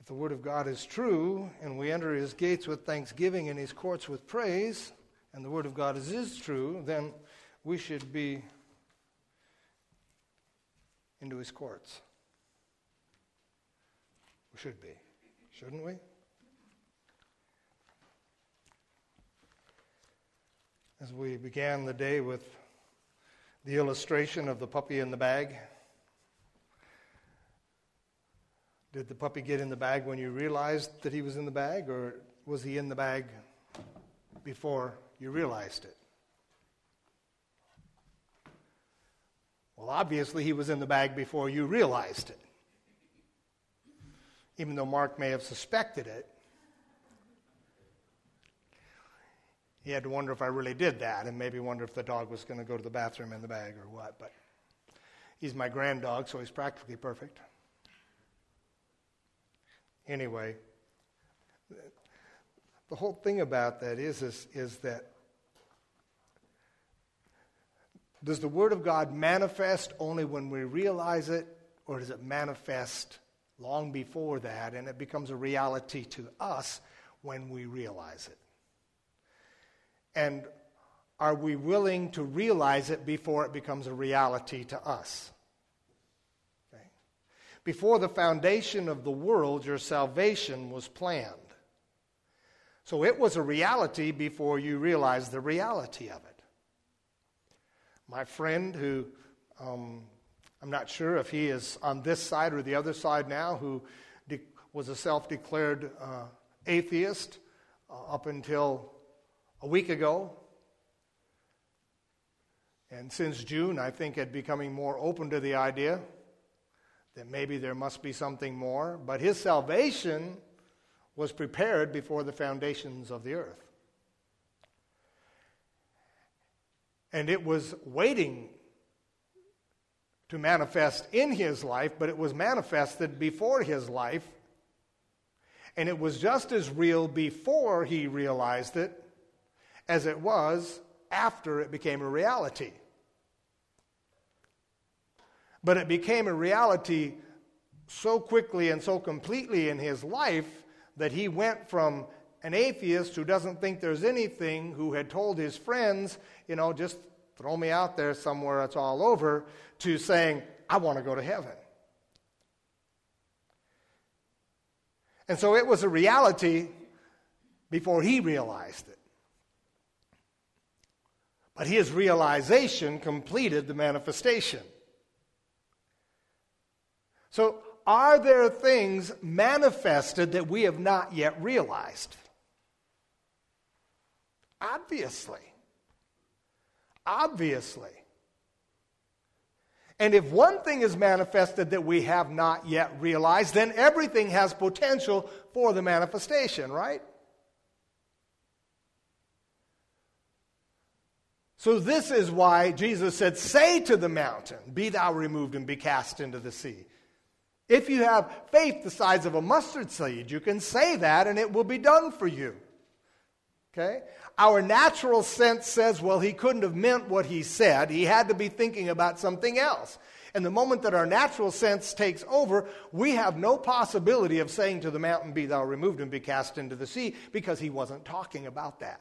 If the Word of God is true, and we enter His gates with thanksgiving and His courts with praise, and the Word of God is true, then we should be into His courts. We should be, shouldn't we? As we began the day with the illustration of the puppy in the bag, did the puppy get in the bag when you realized that he was in the bag, or was he in the bag before you realized it? Well, obviously he was in the bag before you realized it. Even though Mark may have suspected it, he had to wonder if I really did that, and maybe wonder if the dog was going to go to the bathroom in the bag or what. But he's my grand dog, so he's practically perfect. Anyway, the whole thing about that is that does the Word of God manifest only when we realize it, or does it manifest long before that, and it becomes a reality to us when we realize it? And are we willing to realize it before it becomes a reality to us? Okay. Before the foundation of the world, your salvation was planned. So it was a reality before you realized the reality of it. My friend who, I'm not sure if he is on this side or the other side now, who was a self-declared atheist up until a week ago, and since June, I think had becoming more open to the idea that maybe there must be something more. But his salvation was prepared before the foundations of the earth. And it was waiting to manifest in his life, but it was manifested before his life. And it was just as real before he realized it as it was after it became a reality. But it became a reality so quickly and so completely in his life that he went from an atheist who doesn't think there's anything, who had told his friends, just throw me out there somewhere, it's all over, to saying, I want to go to heaven. And so it was a reality before he realized it. But his realization completed the manifestation. So, are there things manifested that we have not yet realized? Obviously. And if one thing is manifested that we have not yet realized, then everything has potential for the manifestation, right? So this is why Jesus said, say to the mountain, be thou removed and be cast into the sea. If you have faith the size of a mustard seed, you can say that and it will be done for you. Okay? Our natural sense says, well, he couldn't have meant what he said. He had to be thinking about something else. And the moment that our natural sense takes over, we have no possibility of saying to the mountain, be thou removed and be cast into the sea, because he wasn't talking about that.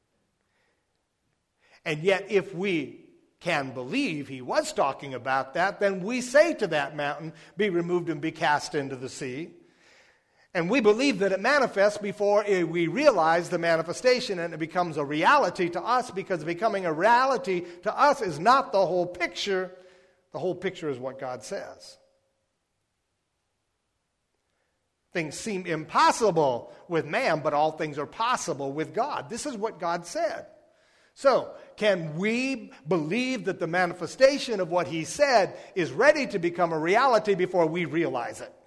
And yet, if we can believe he was talking about that, then we say to that mountain, be removed and be cast into the sea. And we believe that it manifests before we realize the manifestation, and it becomes a reality to us, because becoming a reality to us is not the whole picture. The whole picture is what God says. Things seem impossible with man, but all things are possible with God. This is what God said. So, can we believe that the manifestation of what he said is ready to become a reality before we realize it?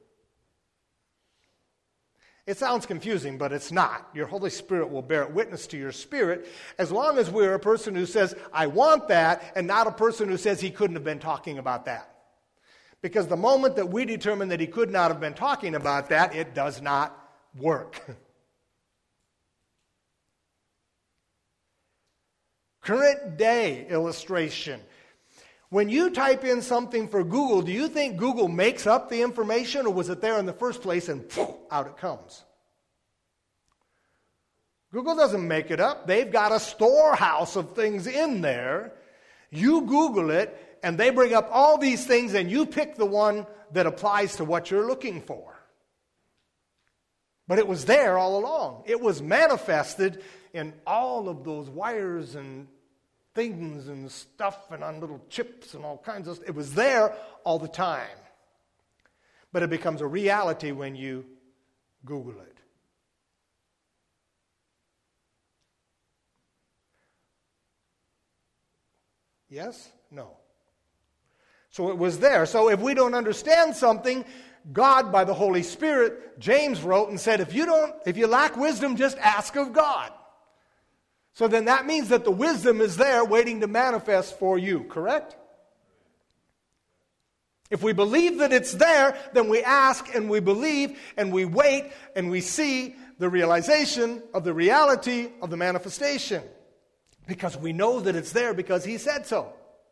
It sounds confusing, but it's not. Your Holy Spirit will bear witness to your spirit, as long as we're a person who says, I want that, and not a person who says he couldn't have been talking about that. Because the moment that we determine that he could not have been talking about that, it does not work. Current day illustration. When you type in something for Google, do you think Google makes up the information, or was it there in the first place and out it comes? Google doesn't make it up. They've got a storehouse of things in there. You Google it, and they bring up all these things, and you pick the one that applies to what you're looking for. But it was there all along. It was manifested in all of those wires and things and stuff and on little chips and all kinds of stuff. It was there all the time. But it becomes a reality when you Google it. Yes? No. So it was there. So if we don't understand something, God, by the Holy Spirit, James wrote and said, if you lack wisdom, just ask of God. So then that means that the wisdom is there waiting to manifest for you, correct? If we believe that it's there, then we ask and we believe and we wait and we see the realization of the reality of the manifestation. Because we know that it's there because He said so.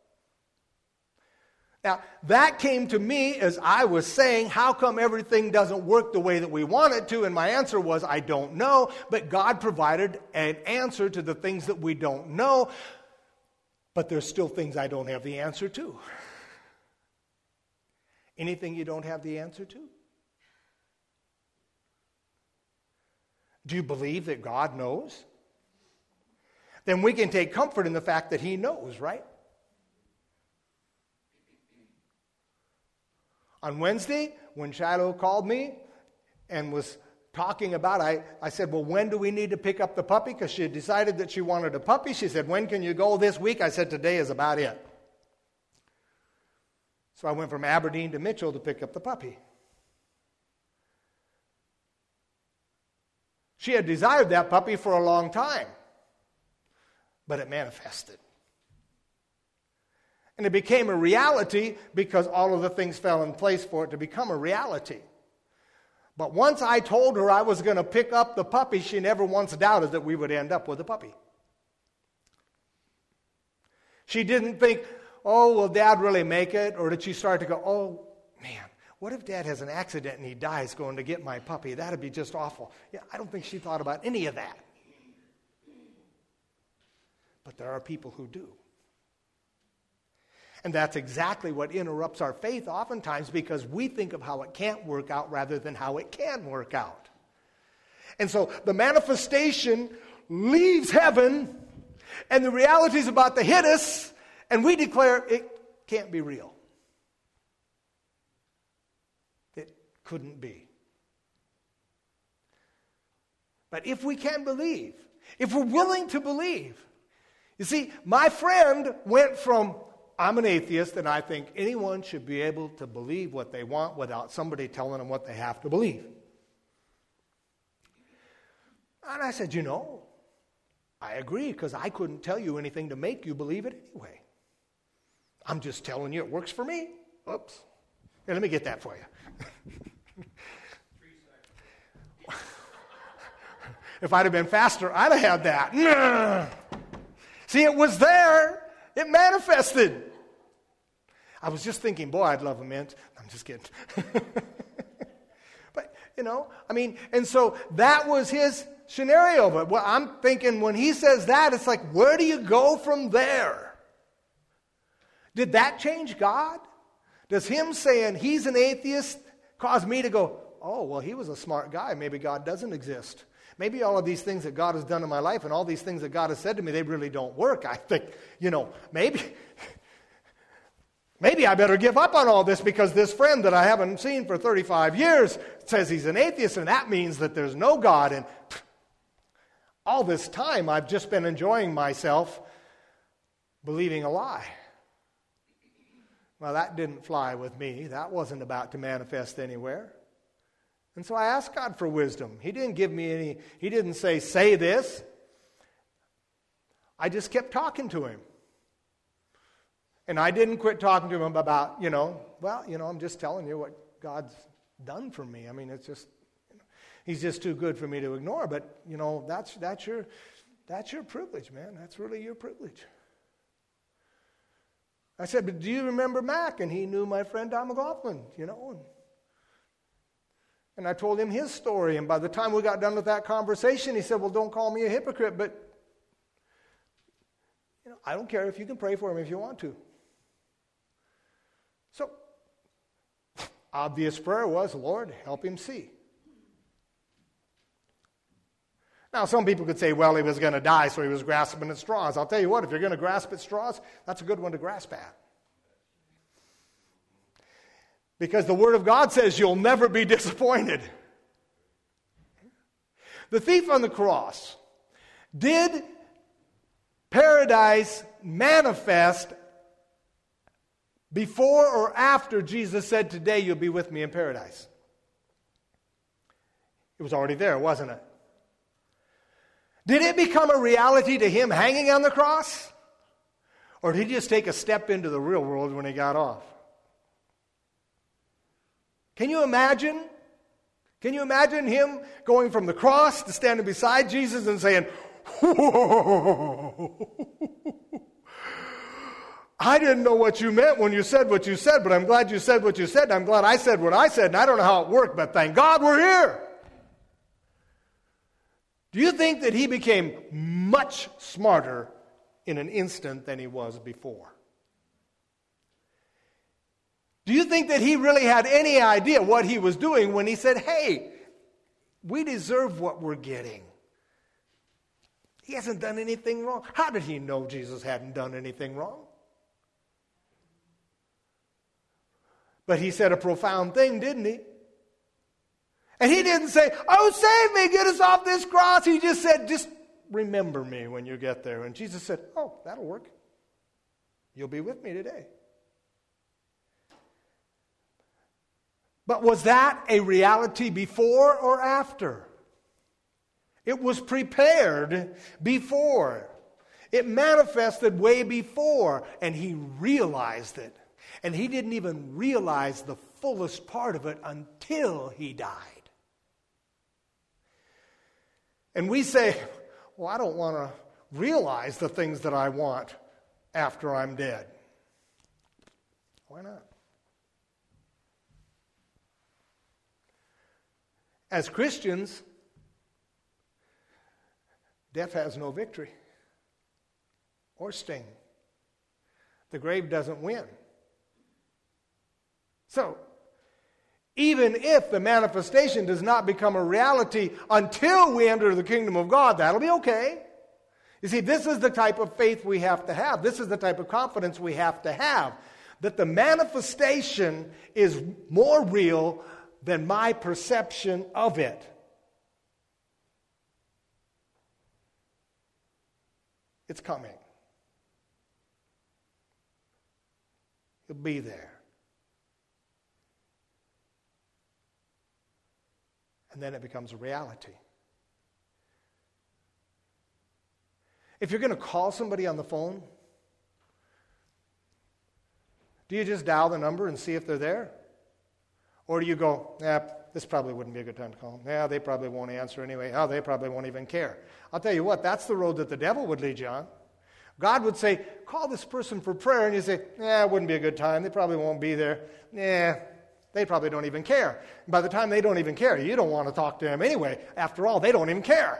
Now, that came to me as I was saying, how come everything doesn't work the way that we want it to? And my answer was, I don't know. But God provided an answer to the things that we don't know. But there's still things I don't have the answer to. Anything you don't have the answer to? Do you believe that God knows? Then we can take comfort in the fact that He knows, right? On Wednesday, when Shiloh called me and was talking about, I said, well, when do we need to pick up the puppy? Because she had decided that she wanted a puppy. She said, when can you go this week? I said, today is about it. So I went from Aberdeen to Mitchell to pick up the puppy. She had desired that puppy for a long time, but it manifested. And it became a reality because all of the things fell in place for it to become a reality. But once I told her I was going to pick up the puppy, she never once doubted that we would end up with a puppy. She didn't think, oh, will Dad really make it? Or did she start to go, oh, man, what if Dad has an accident and he dies going to get my puppy? That'd be just awful. Yeah, I don't think she thought about any of that. But there are people who do. And that's exactly what interrupts our faith oftentimes, because we think of how it can't work out rather than how it can work out. And so the manifestation leaves heaven, and the reality is about to hit us, and we declare it can't be real. It couldn't be. But if we can believe, if we're willing to believe, you see, my friend went from, I'm an atheist, and I think anyone should be able to believe what they want without somebody telling them what they have to believe. And I said, I agree, because I couldn't tell you anything to make you believe it anyway. I'm just telling you it works for me. Oops. Here, let me get that for you. If I'd have been faster, I'd have had that. See, it was there. It manifested. I was just thinking, boy, I'd love a mint. I'm just kidding. But, and so that was his scenario. But what I'm thinking, when he says that, it's like, where do you go from there? Did that change God? Does him saying he's an atheist cause me to go, oh, well, he was a smart guy. Maybe God doesn't exist. Maybe all of these things that God has done in my life and all these things that God has said to me, they really don't work. I think, maybe I better give up on all this, because this friend that I haven't seen for 35 years says he's an atheist, and that means that there's no God. And all this time I've just been enjoying myself believing a lie. Well, that didn't fly with me. That wasn't about to manifest anywhere. And so I asked God for wisdom. He didn't give me he didn't say this. I just kept talking to him. And I didn't quit talking to him about, I'm just telling you what God's done for me. I mean, it's just, he's just too good for me to ignore. But, that's your privilege, man. That's really your privilege. I said, but do you remember Mac? And he knew my friend Don McLaughlin, And I told him his story. And by the time we got done with that conversation, he said, well, don't call me a hypocrite, but I don't care if you can pray for him if you want to. So, obvious prayer was, Lord, help him see. Now, some people could say, well, he was going to die, so he was grasping at straws. I'll tell you what, if you're going to grasp at straws, that's a good one to grasp at. Because the Word of God says you'll never be disappointed. The thief on the cross, did paradise manifest before or after Jesus said, today you'll be with me in paradise? It was already there, wasn't it? Did it become a reality to him hanging on the cross? Or did he just take a step into the real world when he got off? Can you imagine? Can you imagine him going from the cross to standing beside Jesus and saying, whoa, I didn't know what you meant when you said what you said, but I'm glad you said what you said, and I'm glad I said what I said, and I don't know how it worked, but thank God we're here. Do you think that he became much smarter in an instant than he was before? Do you think that he really had any idea what he was doing when he said, hey, we deserve what we're getting? He hasn't done anything wrong. How did he know Jesus hadn't done anything wrong? But he said a profound thing, didn't he? And he didn't say, oh, save me, get us off this cross. He just said, just remember me when you get there. And Jesus said, oh, that'll work. You'll be with me today. But was that a reality before or after? It was prepared before. It manifested way before, and he realized it. And he didn't even realize the fullest part of it until he died. And we say, well, I don't want to realize the things that I want after I'm dead. Why not? As Christians, death has no victory or sting. The grave doesn't win. So, even if the manifestation does not become a reality until we enter the kingdom of God, that'll be okay. You see, this is the type of faith we have to have. This is the type of confidence we have to have. That the manifestation is more real than my perception of it. It's coming. It'll be there. And then it becomes a reality. If you're going to call somebody on the phone, do you just dial the number and see if they're there? Or do you go, this probably wouldn't be a good time to call them. Yeah, they probably won't answer anyway. Oh, they probably won't even care. I'll tell you what, that's the road that the devil would lead you on. God would say, call this person for prayer. And you say, it wouldn't be a good time. They probably won't be there. They probably don't even care. And by the time they don't even care, you don't want to talk to them anyway. After all, they don't even care.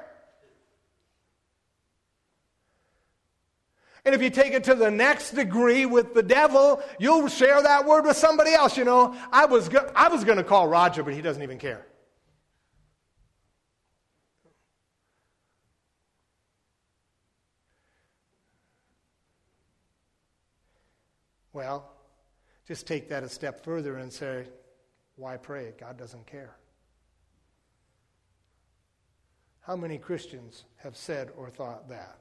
And if you take it to the next degree with the devil, you'll share that word with somebody else. I was going to call Roger, but he doesn't even care. Well, just take that a step further and say, why pray? God doesn't care. How many Christians have said or thought that?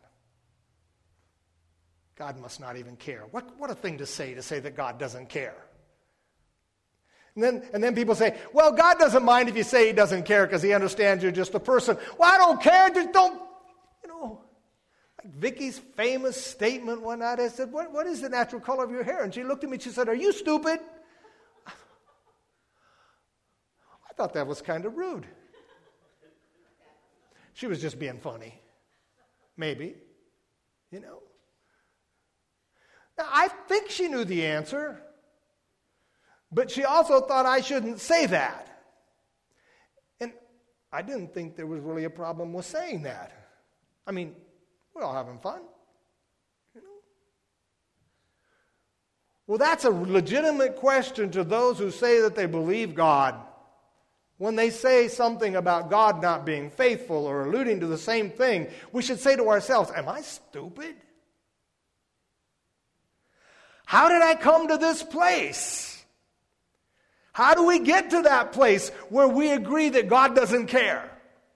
God must not even care. What a thing to say that God doesn't care. And then people say, well, God doesn't mind if you say he doesn't care because he understands you're just a person. Well, I don't care. Just don't, like Vicky's famous statement one night. I said, what is the natural color of your hair? And she looked at me and she said, are you stupid? I thought that was kind of rude. She was just being funny. Maybe, Now, I think she knew the answer, but she also thought I shouldn't say that. And I didn't think there was really a problem with saying that. I mean, we're all having fun. You know? Well, that's a legitimate question to those who say that they believe God. When they say something about God not being faithful or alluding to the same thing, we should say to ourselves, am I stupid? How did I come to this place? How do we get to that place where we agree that God doesn't care?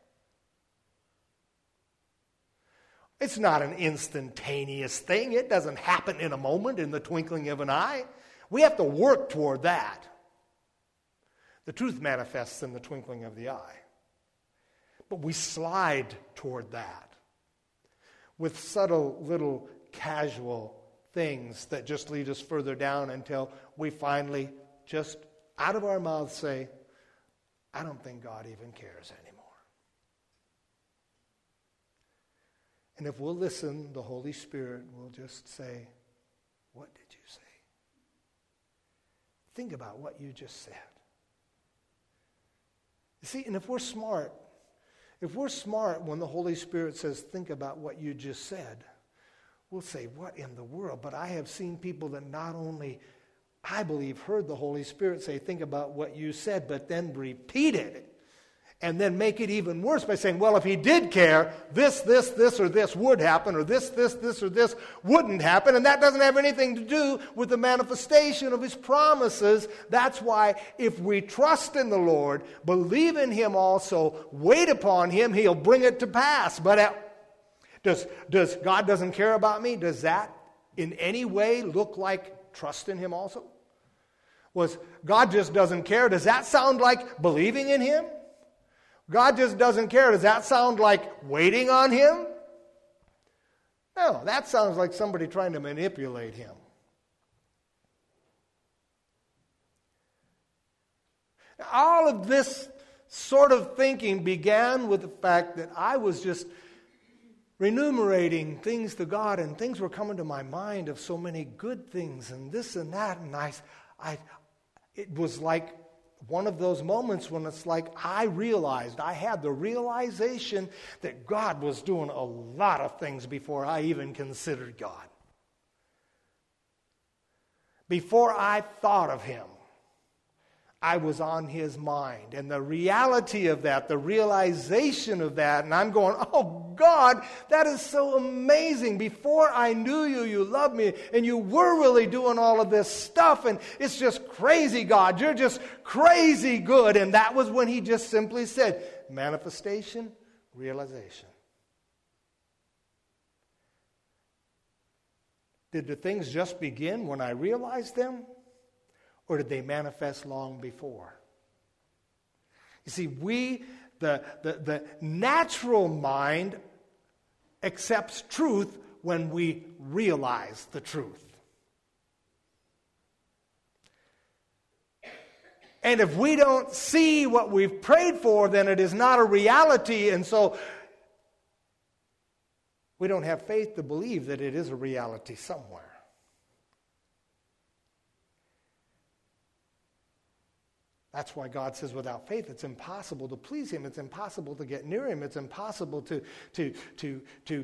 It's not an instantaneous thing. It doesn't happen in a moment, in the twinkling of an eye. We have to work toward that. The truth manifests in the twinkling of the eye. But we slide toward that with subtle little casual things that just lead us further down until we finally just out of our mouths say, I don't think God even cares anymore. And if we'll listen, the Holy Spirit will just say, what did you say? Think about what you just said. You see, and if we're smart when the Holy Spirit says, think about what you just said, we'll say, what in the world? But I have seen people that not only, I believe, heard the Holy Spirit say, think about what you said, but then repeated it. And then make it even worse by saying, well, if he did care, this, or this would happen, or this, or this wouldn't happen. And that doesn't have anything to do with the manifestation of his promises. That's why if we trust in the Lord, believe in him also, wait upon him, he'll bring it to pass. But does God doesn't care about me? Does that in any way look like trust in him also? Was God just doesn't care? Does that sound like believing in him? God just doesn't care. Does that sound like waiting on him? No, that sounds like somebody trying to manipulate him. All of this sort of thinking began with the fact that I was just renumerating things to God, and things were coming to my mind of so many good things and this and that, and it was like one of those moments when it's like I had the realization that God was doing a lot of things before I even considered God. Before I thought of him, I was on his mind. And the reality of that, the realization of that, and I'm going, oh God, that is so amazing. Before I knew you, you loved me, and you were really doing all of this stuff, and it's just crazy, God. You're just crazy good. And that was when he just simply said, manifestation, realization. Did the things just begin when I realized them? Or did they manifest long before? You see, the natural mind accepts truth when we realize the truth. And if we don't see what we've prayed for, then it is not a reality, and so we don't have faith to believe that it is a reality somewhere. That's why God says without faith it's impossible to please him. It's impossible to get near him. It's impossible to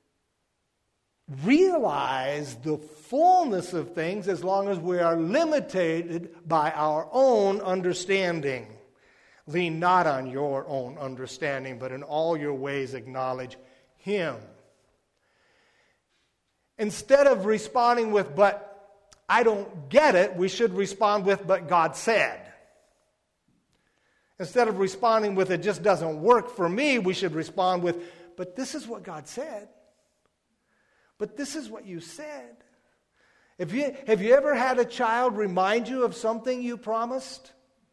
realize the fullness of things as long as we are limited by our own understanding. Lean not on your own understanding, but in all your ways acknowledge him. Instead of responding with, but I don't get it, we should respond with, but God said. Instead of responding with, it just doesn't work for me, we should respond with, but this is what God said. But this is what you said. Have you ever had a child remind you of something you promised?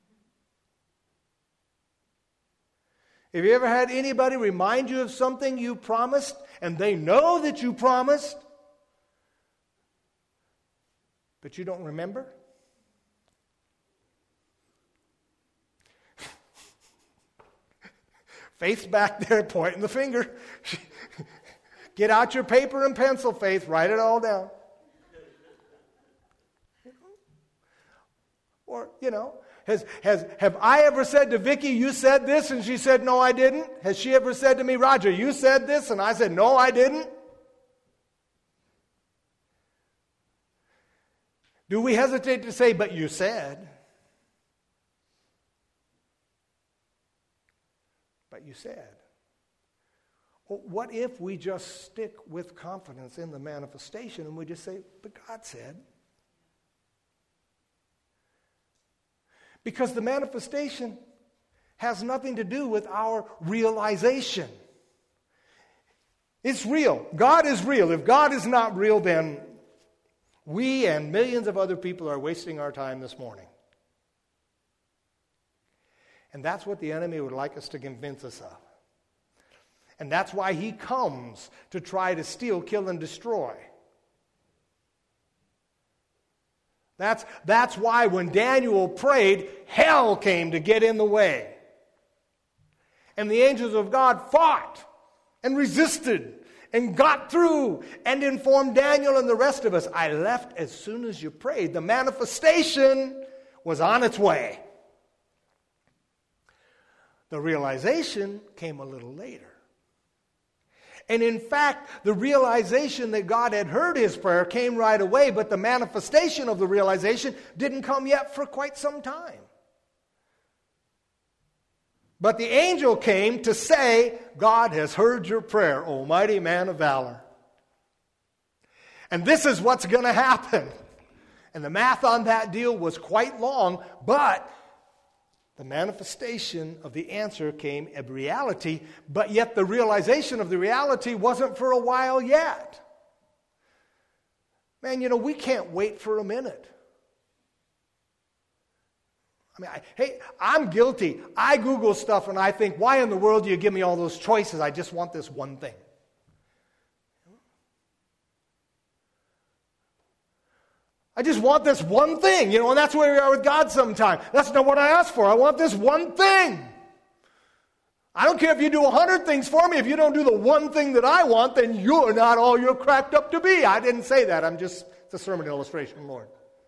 Have you ever had anybody remind you of something you promised and they know that you promised, but you don't remember? Faith's back there pointing the finger. Get out your paper and pencil, Faith. Write it all down. Or, have I ever said to Vicki, you said this, and she said, no, I didn't? Has she ever said to me, Roger, you said this, and I said, no, I didn't? Do we hesitate to say, but you said? But you said. Well, what if we just stick with confidence in the manifestation and we just say, but God said? Because the manifestation has nothing to do with our realization. It's real. God is real. If God is not real, then we and millions of other people are wasting our time this morning. And that's what the enemy would like us to convince us of. And that's why he comes to try to steal, kill, and destroy. That's why when Daniel prayed, hell came to get in the way. And the angels of God fought and resisted and got through and informed Daniel and the rest of us, I left as soon as you prayed. The manifestation was on its way. The realization came a little later. And in fact, the realization that God had heard his prayer came right away, but the manifestation of the realization didn't come yet for quite some time. But the angel came to say, God has heard your prayer, O mighty man of valor. And this is what's going to happen. And the math on that deal was quite long, but the manifestation of the answer came in reality, but yet the realization of the reality wasn't for a while yet. Man, we can't wait for a minute. I'm guilty. I Google stuff and I think, why in the world do you give me all those choices? I just want this one thing. I just want this one thing, and that's where we are with God sometimes. That's not what I asked for. I want this one thing. I don't care if you do 100 things for me. If you don't do the one thing that I want, then you're not all you're cracked up to be. I didn't say that. it's a sermon illustration, Lord.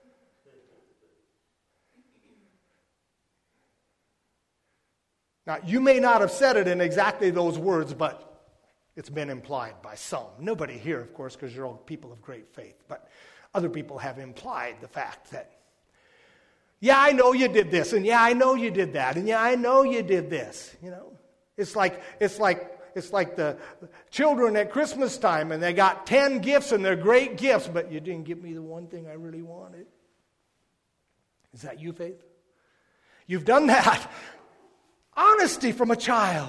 Now, you may not have said it in exactly those words, but it's been implied by some. Nobody here, of course, because you're all people of great faith. But other people have implied the fact that, yeah, I know you did this, and yeah, I know you did that, and yeah, I know you did this. It's like the children at Christmas time, and they got 10 gifts, and they're great gifts, but you didn't give me the one thing I really wanted. Is that you, Faith? You've done that. Honesty from a child.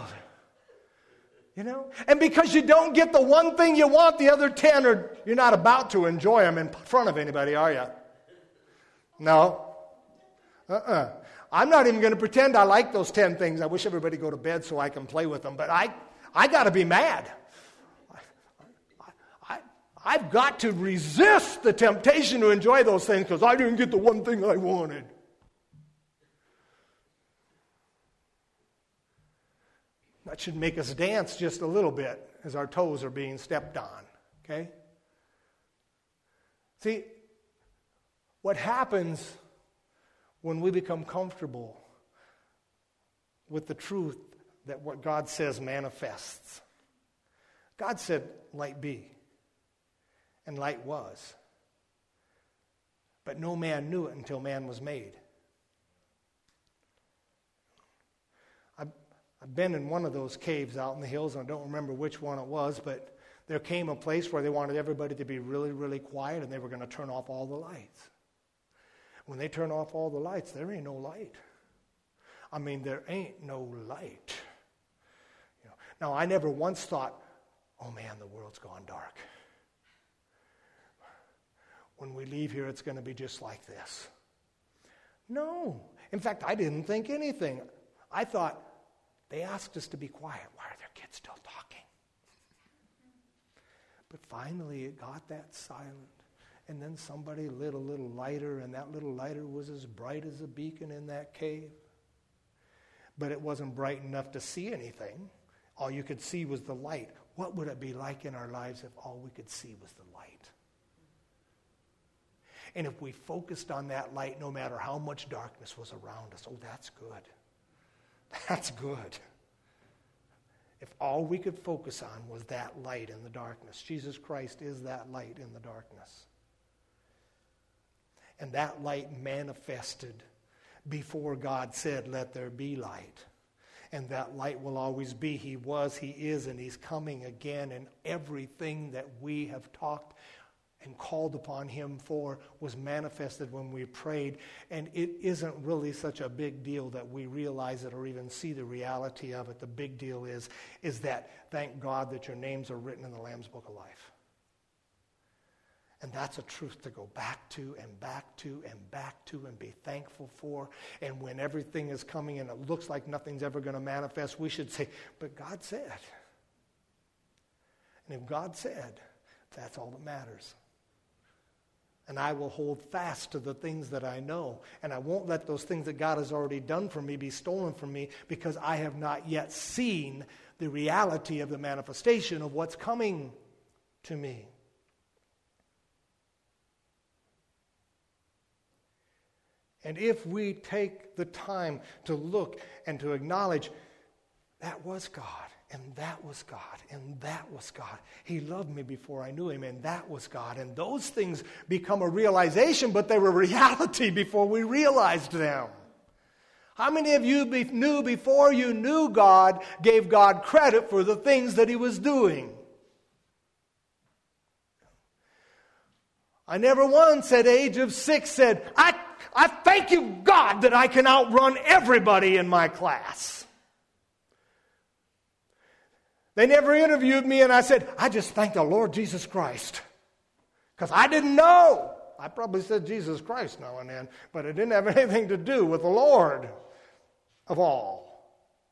And because you don't get the one thing you want, the other 10 you're not about to enjoy them in front of anybody, are you? No. I'm not even going to pretend I like those 10 things. I wish everybody go to bed so I can play with them, but I got to be mad. I've got to resist the temptation to enjoy those things because I didn't get the one thing I wanted. That should make us dance just a little bit as our toes are being stepped on, okay? See, what happens when we become comfortable with the truth that what God says manifests? God said, light be, and light was. But no man knew it until man was made. I've been in one of those caves out in the hills, and I don't remember which one it was, but there came a place where they wanted everybody to be really, really quiet, and they were going to turn off all the lights. When they turn off all the lights, there ain't no light. There ain't no light. Now, I never once thought, oh man, the world's gone dark. When we leave here, it's going to be just like this. No. In fact, I didn't think anything. I thought, they asked us to be quiet. Why are their kids still talking? But finally it got that silent. And then somebody lit a little lighter, and that little lighter was as bright as a beacon in that cave. But it wasn't bright enough to see anything. All you could see was the light. What would it be like in our lives if all we could see was the light? And if we focused on that light, no matter how much darkness was around us, oh, that's good. That's good. If all we could focus on was that light in the darkness. Jesus Christ is that light in the darkness. And that light manifested before God said, let there be light. And that light will always be. He was, He is, and He's coming again. And everything that we have talked and called upon Him for was manifested when we prayed. And it isn't really such a big deal that we realize it or even see the reality of it. The big deal is that thank God that your names are written in the Lamb's Book of Life. And that's a truth to go back to and back to and back to and be thankful for. And when everything is coming and it looks like nothing's ever going to manifest, we should say, but God said. And if God said, that's all that matters. And I will hold fast to the things that I know. And I won't let those things that God has already done for me be stolen from me because I have not yet seen the reality of the manifestation of what's coming to me. And if we take the time to look and to acknowledge that was God, and that was God, and that was God. He loved me before I knew Him, and that was God. And those things become a realization, but they were reality before we realized them. How many of you knew before you knew God, gave God credit for the things that He was doing? I never once at age of 6 said, I thank you, God, that I can outrun everybody in my class. They never interviewed me and I said, I just thank the Lord Jesus Christ. Because I didn't know. I probably said Jesus Christ now and then, but it didn't have anything to do with the Lord of all.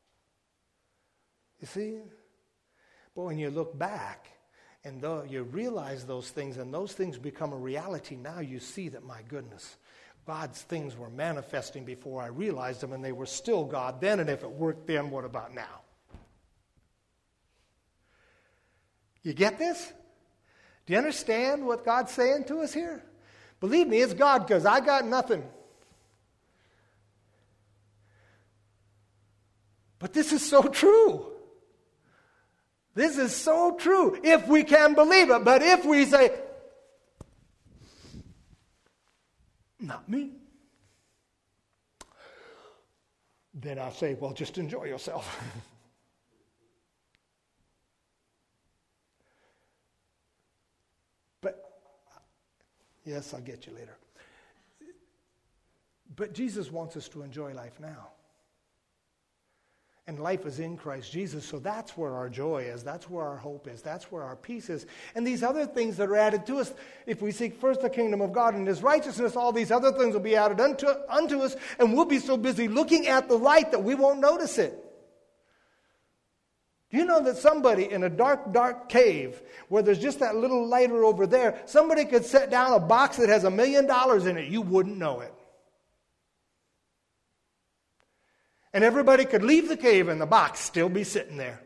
You see? But when you look back and you realize those things and those things become a reality, now you see that, my goodness, God's things were manifesting before I realized them, and they were still God then, and if it worked then, what about now? You get this? Do you understand what God's saying to us here? Believe me, it's God, because I got nothing. But this is so true. This is so true, if we can believe it. But if we say, not me, then I say, well, just enjoy yourself. But, yes, I'll get you later. But Jesus wants us to enjoy life now. And life is in Christ Jesus, so that's where our joy is. That's where our hope is. That's where our peace is. And these other things that are added to us, if we seek first the kingdom of God and His righteousness, all these other things will be added unto us, and we'll be so busy looking at the light that we won't notice it. Do you know that somebody in a dark, dark cave, where there's just that little lighter over there, somebody could set down a box that has $1 million in it, you wouldn't know it. And everybody could leave the cave and the box still be sitting there.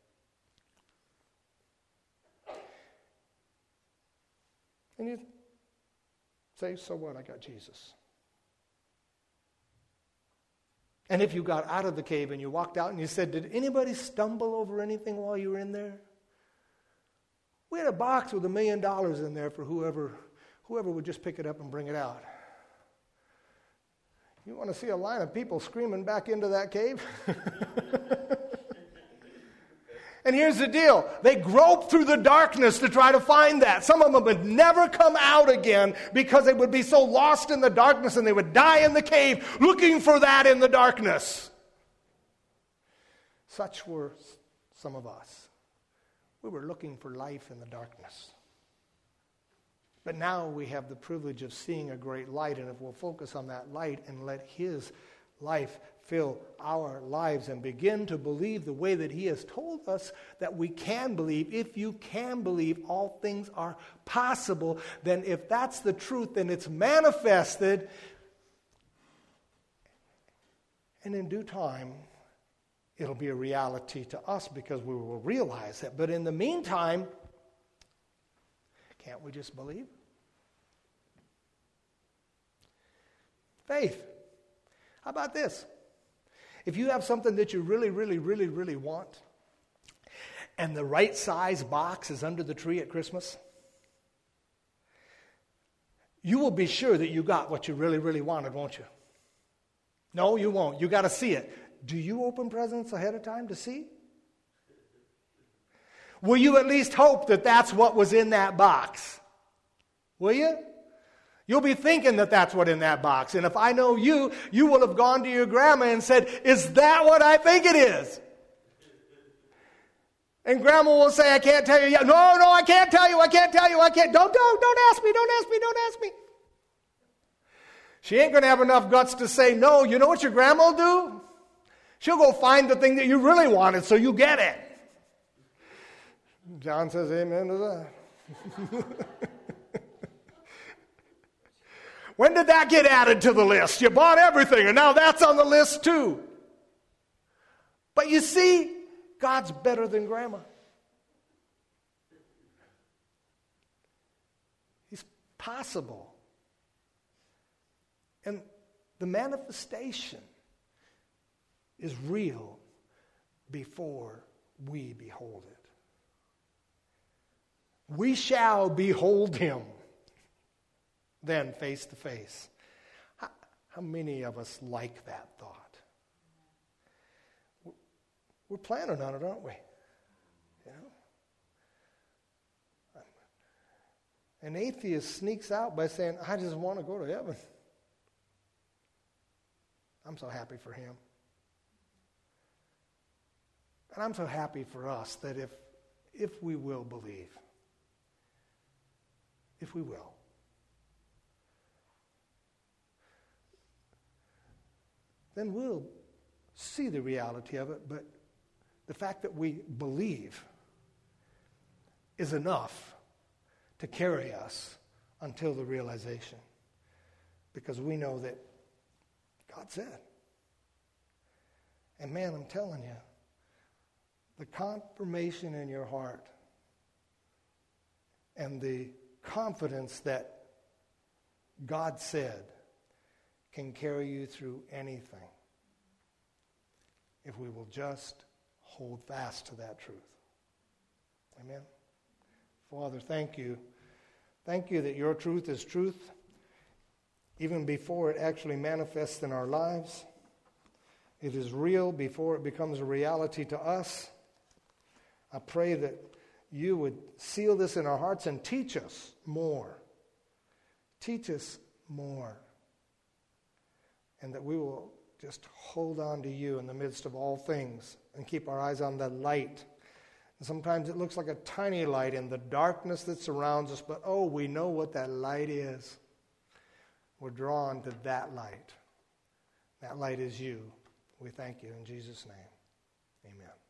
And you say, so what? I got Jesus. And if you got out of the cave and you walked out and you said, did anybody stumble over anything while you were in there? We had a box with $1 million in there for whoever would just pick it up and bring it out. You want to see a line of people screaming back into that cave? And here's the deal. They groped through the darkness to try to find that. Some of them would never come out again because they would be so lost in the darkness and they would die in the cave looking for that in the darkness. Such were some of us. We were looking for life in the darkness. But now we have the privilege of seeing a great light, and if we'll focus on that light and let His life fill our lives and begin to believe the way that He has told us that we can believe, if you can believe, all things are possible, then if that's the truth, then it's manifested. And in due time, it'll be a reality to us because we will realize it. But in the meantime, can't we just believe? Faith. How about this? If you have something that you really, really, really, really want, and the right size box is under the tree at Christmas, you will be sure that you got what you really, really wanted, won't you? No, you won't. You got to see it. Do you open presents ahead of time to see? Will you at least hope that that's what was in that box? Will you? You'll be thinking that that's what's in that box. And if I know you, you will have gone to your grandma and said, is that what I think it is? And grandma will say, I can't tell you yet. No, I can't tell you. I can't tell you. I can't. Don't ask me. Don't ask me. Don't ask me. She ain't going to have enough guts to say no. You know what your grandma will do? She'll go find the thing that you really wanted so you get it. John says amen to that. When did that get added to the list? You bought everything, and now that's on the list too. But you see, God's better than grandma. He's possible. And the manifestation is real before we behold it. We shall behold him then face to face. How many of us like that thought? We're planning on it, aren't we? You know? An atheist sneaks out by saying, I just want to go to heaven. I'm so happy for him. And I'm so happy for us that if we will believe, if we will, then we'll see the reality of it, but the fact that we believe is enough to carry us until the realization, because we know that God said. And man, I'm telling you, the confirmation in your heart and the confidence that God said can carry you through anything if we will just hold fast to that truth. Amen. Father, thank you. Thank you that your truth is truth even before it actually manifests in our lives. It is real before it becomes a reality to us. I pray that you would seal this in our hearts and teach us more. Teach us more. And that we will just hold on to you in the midst of all things and keep our eyes on that light. And sometimes it looks like a tiny light in the darkness that surrounds us, but we know what that light is. We're drawn to that light. That light is you. We thank you in Jesus' name. Amen.